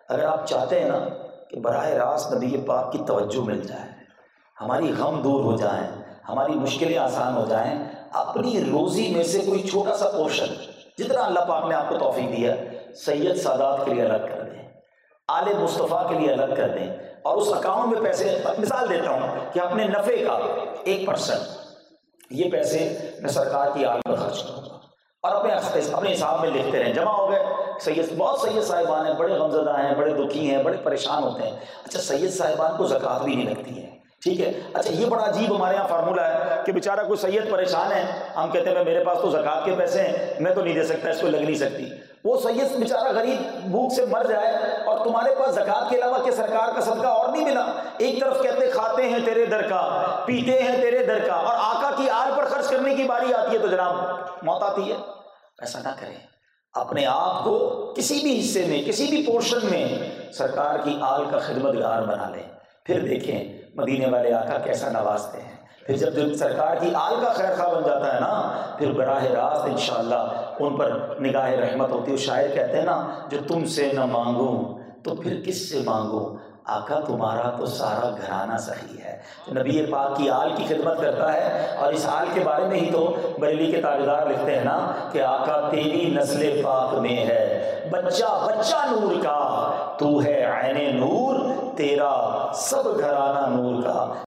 اگر آپ چاہتے ہیں نا کہ براہ راست نبی پاک کی توجہ مل جائے، ہماری غم دور ہو جائیں، ہماری مشکلیں آسان ہو جائیں، اپنی روزی میں سے کوئی چھوٹا سا پورشن جتنا اللہ پاک نے آپ کو توفیق دیا سید سادات کے لیے الگ کر دیں، آل مصطفیٰ کے لیے الگ کر دیں، اور اس اکاؤنٹ میں پیسے، مثال دیتا ہوں کہ اپنے نفع کا 1% یہ پیسے میں سرکار کی آل پر خرچ کروں گا، اور اپنے حساب میں لکھتے رہیں، جمع ہو گئے۔ بہت سید صاحبان ہیں، بڑے غمزدہ ہیں، بڑے دکھی ہیں، بڑے پریشان ہوتے ہیں، اچھا سید صاحبان کو زکوٰۃ بھی نہیں لگتی ہے، ٹھیک ہے، اچھا یہ بڑا عجیب ہمارے یہاں فارمولہ ہے کہ بیچارہ کوئی سید پریشان ہے، ہم کہتے ہیں میرے پاس تو زکوٰۃ کے پیسے ہیں، میں تو نہیں دے سکتا، اس کو لگ نہیں سکتی، وہ سید بیچارہ غریب بھوک سے مر جائے اور تمہارے پاس زکوٰۃ کے علاوہ کہ سرکار کا صدقہ اور نہیں ملا۔ ایک طرف کہتے کھاتے ہیں تیرے در کا، پیتے ہیں تیرے در کا، اور آقا کی آل پر خرچ کرنے کی باری آتی ہے تو جناب موت آتی ہے۔ ایسا نہ کریں، اپنے آپ کو کسی بھی حصے میں، کسی بھی پورشن میں سرکار کی آل کا خدمتگار بنا لیں، پھر دیکھیں مدینے والے آقا کیسا نوازتے ہیں۔ پھر جب سرکار کی آل کا خیر خواہ بن جاتا ہے نا، پھر براہ راست انشاءاللہ ان پر نگاہ رحمت ہوتی ہے۔ شاعر کہتے ہیں نا، جو تم سے نہ مانگوں تو پھر کس سے مانگوں، آقا تمہارا تو سارا گھرانہ صحیح ہے۔ تو نبی پاک کی آل کی خدمت کرتا ہے، اور اس آل کے بارے میں ہی تو بریلی کے تاجدار لکھتے ہیں نا کہ آقا تیری نسل پاک میں ہے بچہ بچہ نور کا، تو ہے عین نور، تیرا سب گھرانہ نور کا۔